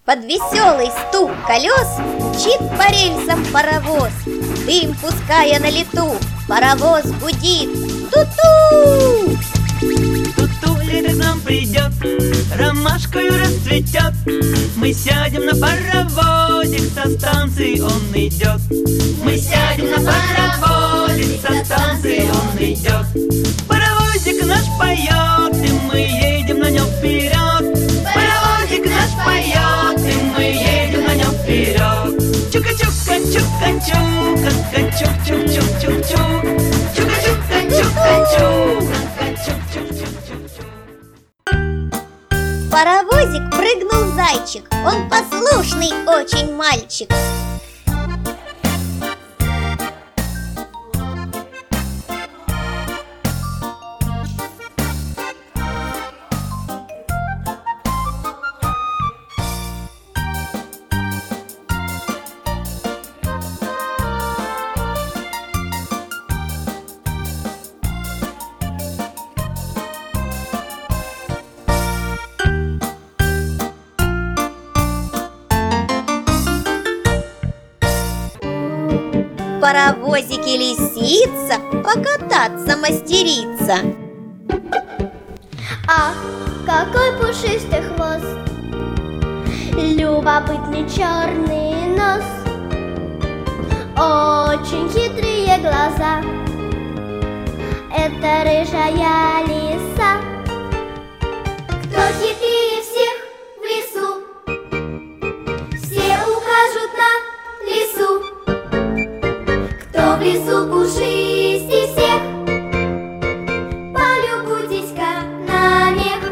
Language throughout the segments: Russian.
Под веселый стук колес мчит по рельсам паровоз. Дым пуская на лету, паровоз гудит. Ту-ту! Ту-ту, лето к нам придет, ромашкою расцветет. Мы сядем на паровозик, со станции он идет. Мы сядем на паровозик, со станции он идет. Паровозик наш поет, и мы едем на нем вперед. Паровозик наш поет, и мы едем на нем вперед. Чука-чука-чука-чука, чук-чук-чук-чук-чук. Чука-чука-чука-чука. В паровозик прыгнул зайчик, он послушный очень мальчик. В паровозике лисица покататься мастерица. Ах, какой пушистый хвост, любопытный черный нос, очень хитрые глаза. Это рыжая лиса. Кто хитрее всех в лесу? Все укажут на лису. Кто в лесу пушистей всех? Полюбуйтесь-ка на мех.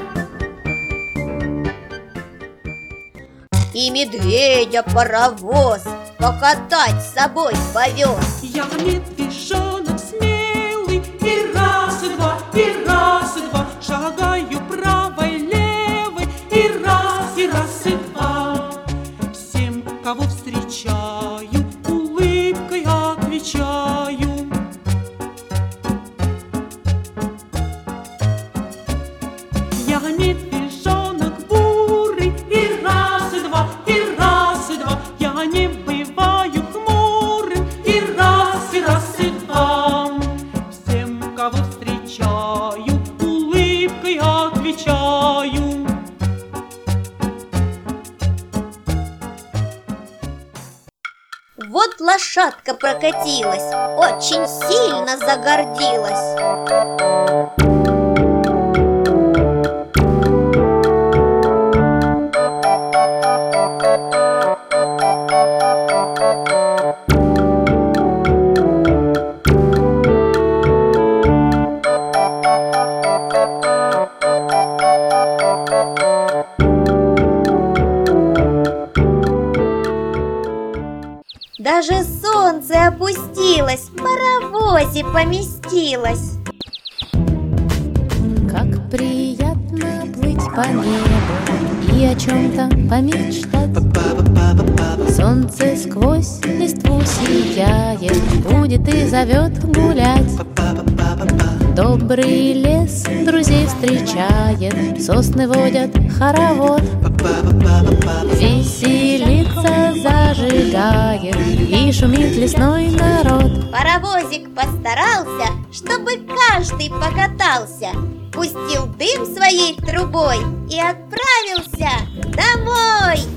И медведя паровоз покатать с собой повез. Я медвежонок смелый, и раз, и два, и раз, и два. Шагаю правой, левой, и раз, и два. Всем, кого встречаю, улыбкой отвечаю. Я медвежонок бурый, и раз, и два, и раз, и два. Я не бываю хмурым, и раз, и два. Всем, кого встречаю, улыбкой отвечаю. Вот лошадка прокатилась, очень сильно загордилась. Даже солнце опустилось, в паровозе поместилось. Как приятно плыть по небу и о чем-то помечтать. Солнце сквозь листву сияет, будет и зовет гулять. Добрый лес друзей встречает, сосны водят хоровод. Веселится, зажигает и шумит лесной народ. Паровозик постарался, чтобы каждый покатался, пустил дым своей трубой и отправился домой.